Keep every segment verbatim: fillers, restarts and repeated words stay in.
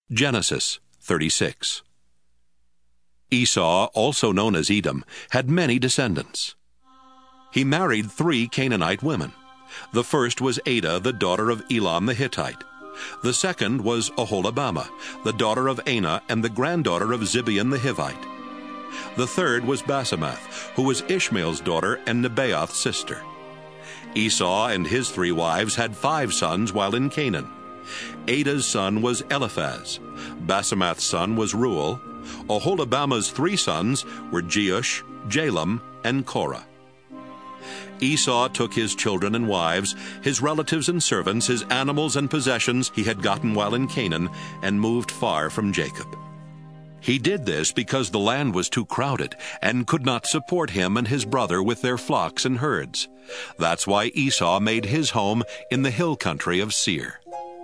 Genesis thirty-six. Esau, also known as Edom, had many descendants. He married three Canaanite women. The first was Adah, the daughter of Elon the Hittite. The second was Oholibamah, the daughter of Anah and the granddaughter of Zibeon the Hivite. The third was Basemath, who was Ishmael's daughter and Nebaioth's sister. Esau and his three wives had five sons while in Canaan. Adah's son was Eliphaz. Basemath's son was Reuel. Oholibamah's three sons were Jeush, Jalam, and Korah. Esau took his children and wives, his relatives and servants, his animals and possessions he had gotten while in Canaan, and moved far from Jacob. He did this because the land was too crowded and could not support him and his brother with their flocks and herds. That's why Esau made his home in the hill country of Seir.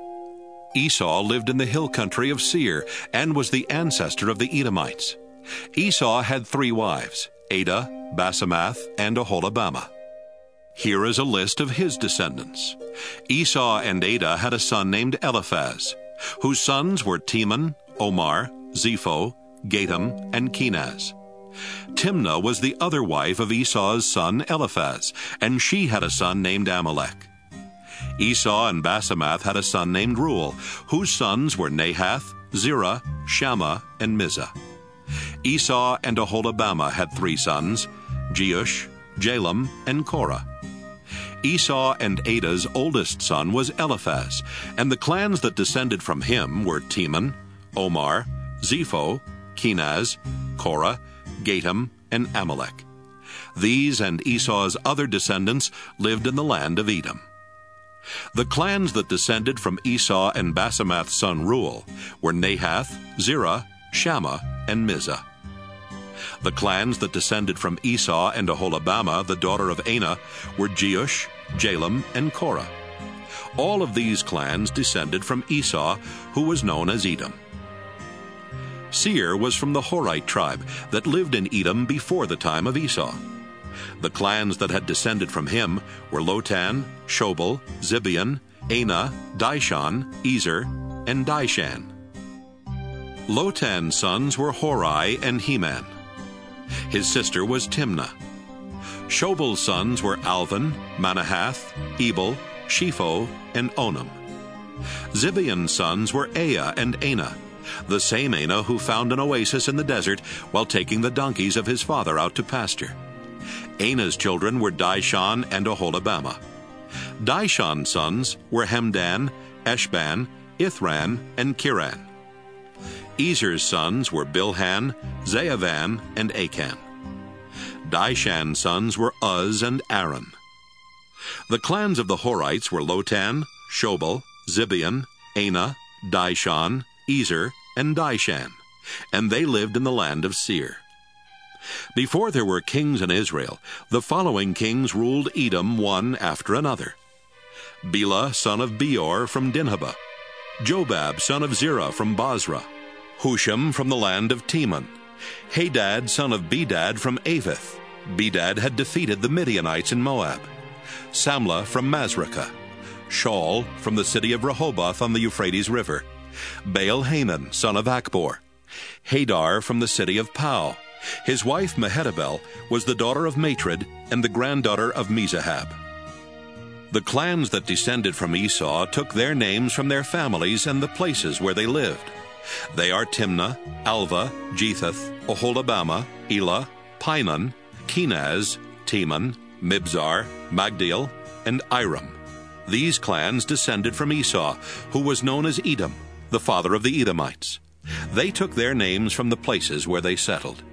Esau lived in the hill country of Seir and was the ancestor of the Edomites. Esau had three wives, Adah, Basemath, and Oholibamah. Here is a list of his descendants. Esau and Adah had a son named Eliphaz, whose sons were Teman, Omar, Zepho, Gatam, and Kenaz. Timnah was the other wife of Esau's son Eliphaz, and she had a son named Amalek. Esau and Basemath had a son named Reuel, whose sons were Nahath, Zerah, Shammah, and Mizah. Esau and Oholibamah had three sons, Jeush, Jalam, and Korah. Esau and Adah's oldest son was Eliphaz, and the clans that descended from him were Teman, Omar, Zepho, Kenaz, Korah, Gatam, and Amalek. These and Esau's other descendants lived in the land of Edom. The clans that descended from Esau and Basemath's son Reuel were Nahath, Zerah, Shammah, and Mizah. The clans that descended from Esau and Oholibamah, the daughter of Anah, were Jeush, Jalam, and Korah. All of these clans descended from Esau, who was known as Edom. Seir was from the Horite tribe that lived in Edom before the time of Esau. The clans that had descended from him were Lotan, Shobal, Zibeon, Anah, Dishon, Ezer, and Dishan. Lotan's sons were Hori and Heman. His sister was Timnah. Shobal's sons were Alvan, Manahath, Ebal, Shepho, and Onam. Zibeon's sons were Aya and Anah, the same Anah who found an oasis in the desert while taking the donkeys of his father out to pasture. Anah's children were Dishon and Oholibamah. Dishon's sons were Hemdan, Eshban, Ithran, and Kiran. Ezer's sons were Bilhan, Zaavan, and Achan. Dishan's sons were Uz and Aaron. The clans of the Horites were Lotan, Shobal, Zibeon, Anah, Dishon, Ezer, and Dishan, and they lived in the land of Seir. Before there were kings in Israel, the following kings ruled Edom one after another: Bela, son of Beor, from Dinhabah; Jobab, son of Zerah, from Basra; Husham, from the land of Teman; Hadad, son of Bedad, from Avith. Bedad had defeated the Midianites in Moab; Samlah, from Masrekah; Shaul, from the city of Rehoboth on the Euphrates River; Baal-Hanan, son of Akbor; Hadar, from the city of Pau. His wife Mehetabel was the daughter of Matred and the granddaughter of Mezahab. The clans that descended from Esau took their names from their families and the places where they lived. They are Timnah, Alva, Jethath, Oholibamah, Elah, Pinon, Kenaz, Teman, Mibzar, Magdiel, and Iram. These clans descended from Esau, who was known as Edom, the father of the Edomites. They took their names from the places where they settled.